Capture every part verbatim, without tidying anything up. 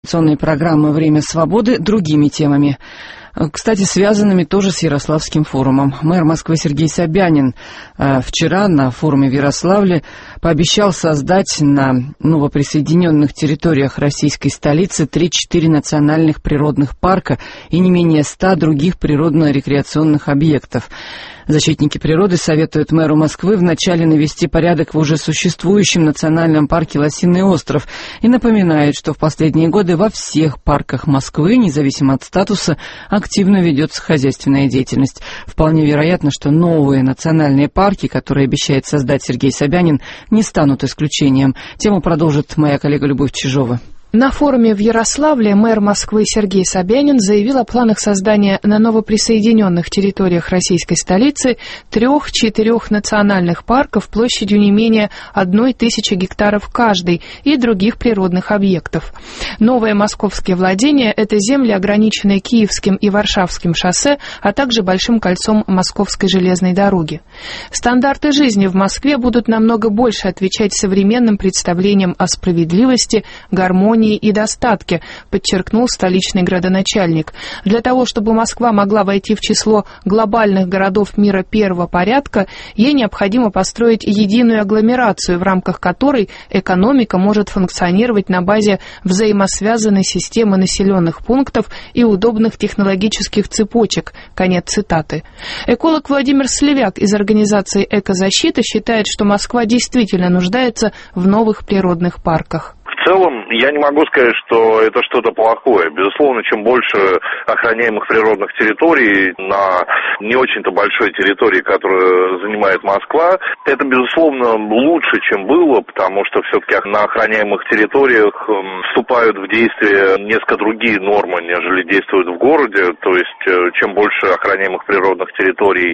Программы «Время свободы» другими темами. Кстати, связанными тоже с Ярославским форумом. Мэр Москвы Сергей Собянин э, вчера на форуме в Ярославле пообещал создать на новоприсоединенных территориях российской столицы три-четыре национальных природных парка и не менее ста других природно-рекреационных объектов. Защитники природы советуют мэру Москвы вначале навести порядок в уже существующем национальном парке Лосиный остров и напоминают, что в последние годы во всех парках Москвы, независимо от статуса, активно ведется хозяйственная деятельность. Вполне вероятно, что новые национальные парки, которые обещает создать Сергей Собянин, не станут исключением. Тему продолжит моя коллега Любовь Чижова. На форуме в Ярославле мэр Москвы Сергей Собянин заявил о планах создания на новоприсоединенных территориях российской столицы трех-четырех национальных парков площадью не менее одной тысячи гектаров каждый и других природных объектов. Новые московские владения – это земли, ограниченные Киевским и Варшавским шоссе, а также Большим кольцом Московской железной дороги. Стандарты жизни в Москве будут намного больше отвечать современным представлениям о справедливости, гармонии и достатке, подчеркнул столичный градоначальник. Для того, чтобы Москва могла войти в число глобальных городов мира первого порядка, ей необходимо построить единую агломерацию, в рамках которой экономика может функционировать на базе взаимосвязанной системы населенных пунктов и удобных технологических цепочек. Конец цитаты. Эколог Владимир Сливяк из организации «Экозащита» считает, что Москва действительно нуждается в новых природных парках. В целом, я не могу сказать, что это что-то плохое. Безусловно, чем больше охраняемых природных территорий на не очень-то большой территории, которую занимает Москва, это, безусловно, лучше, чем было, потому что все-таки на охраняемых территориях вступают в действие несколько другие нормы, нежели действуют в городе. То есть, чем больше охраняемых природных территорий,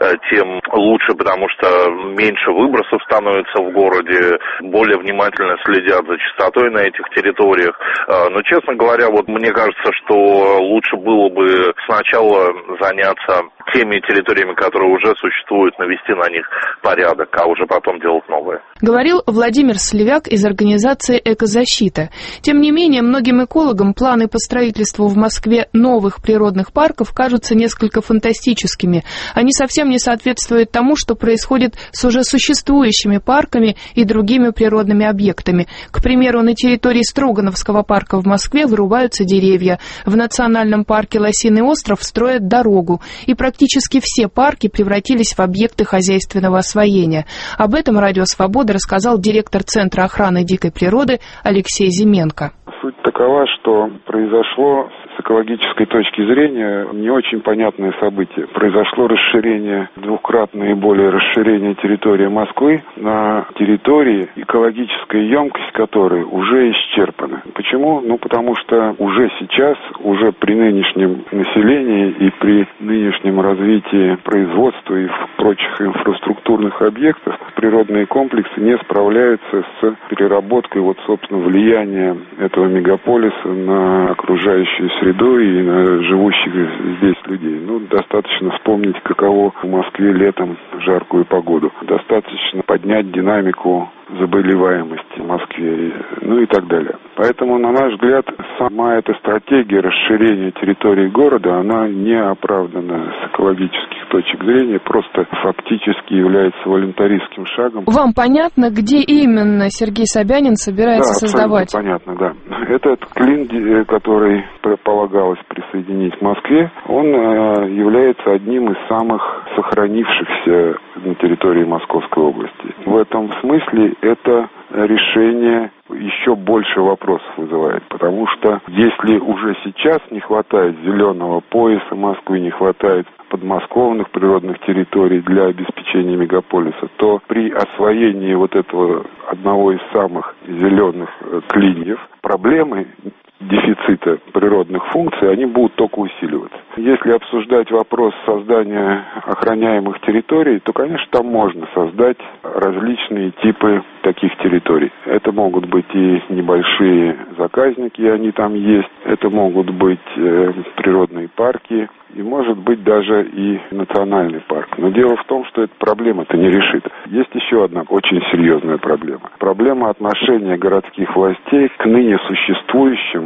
тем лучше, потому что меньше выбросов становится в городе, более внимательно следят за чистотой на этих территориях. Но, честно говоря, вот мне кажется, что лучше было бы сначала заняться теми территориями, которые уже существуют, навести на них порядок, а уже потом делать новые. Говорил Владимир Сливяк из организации «Экозащита». Тем не менее, многим экологам планы по строительству в Москве новых природных парков кажутся несколько фантастическими. Они совсем не соответствуют тому, что происходит с уже существующими парками и другими природными объектами. К примеру, на территории Строгановского парка в Москве вырубаются деревья. В национальном парке Лосиный остров строят дорогу. И практически все парки превратились в объекты хозяйственного освоения. Об этом «Радио Свобода» рассказал директор Центра охраны дикой природы Алексей Зименко. Суть такова, что произошло с экологической точки зрения не очень понятное событие. Произошло расширение, двукратное и более расширение территории Москвы на территории, экологическая емкость которой уже исчерпана. Почему? Ну, потому что уже сейчас, уже при нынешнем населении и при нынешнем развитии производства и прочих инфраструктурных объектов природные комплексы не справляются с переработкой, вот, собственно, влияния этого мегаполиса на окружающую среду и на живущих здесь людей. Ну, достаточно вспомнить, каково в Москве летом в жаркую погоду. Достаточно поднять динамику заболеваемости в Москве, ну и так далее. Поэтому, на наш взгляд, сама эта стратегия расширения территории города, она не оправдана с экологических точек зрения, просто фактически является волонтаристским шагом. Вам понятно, где именно Сергей Собянин собирается да, создавать? Понятно, да. Этот клин, который предполагалось присоединить в Москве, он является одним из самых сохранившихся на территории Московской области. В этом смысле это решение еще больше вопросов вызывает, потому что если уже сейчас не хватает зеленого пояса Москвы, не хватает подмосковных природных территорий для обеспечения мегаполиса, то при освоении вот этого одного из самых зеленых клиньев проблемы дефицита природных функций, они будут только усиливаться. Если обсуждать вопрос создания охраняемых территорий, то, конечно, там можно создать различные типы таких территорий. Это могут быть и небольшие заказники, они там есть, это могут быть э, природные парки, и, может быть, даже и национальный парк. Но дело в том, что эта проблема-то не решит. Есть еще одна очень серьезная проблема. Проблема отношения городских властей к ныне существующим охранительным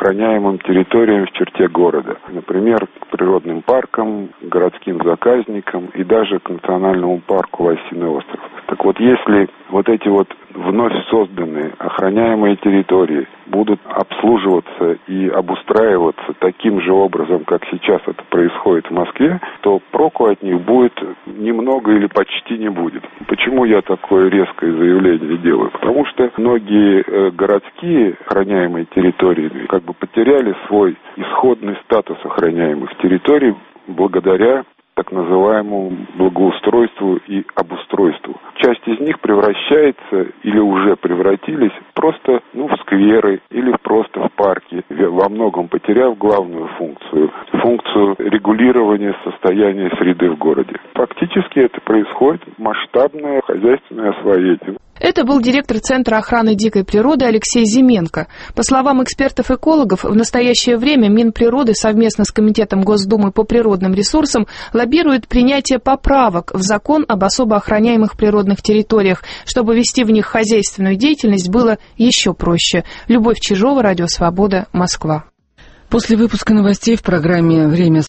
охраняемым территориям в черте города. Например, к природным паркам, городским заказникам и даже к национальному парку Лосиный остров. Так вот, если вот эти вот вновь созданные охраняемые территории будут обслуживаться и обустраиваться таким же образом, как сейчас это происходит в Москве, то проку от них будет немного или почти не будет. Почему я такое резкое заявление делаю? Потому что многие э, городские охраняемые территории как бы потеряли свой исходный статус охраняемых территорий благодаря так называемому благоустройству и обустройству. Часть из них превращается или уже превратились просто ну, в скверы или просто в парки, во многом потеряв главную функцию, функцию регулирования состояния среды в городе. Фактически это происходит масштабное хозяйственное освоение. Это был директор Центра охраны дикой природы Алексей Зименко. По словам экспертов-экологов, в настоящее время Минприроды совместно с Комитетом Госдумы по природным ресурсам лоббирует принятие поправок в закон об особо охраняемых природных территориях, чтобы вести в них хозяйственную деятельность было еще проще. Любовь Чижова, Радио Свобода, Москва. После выпуска новостей в программе «Время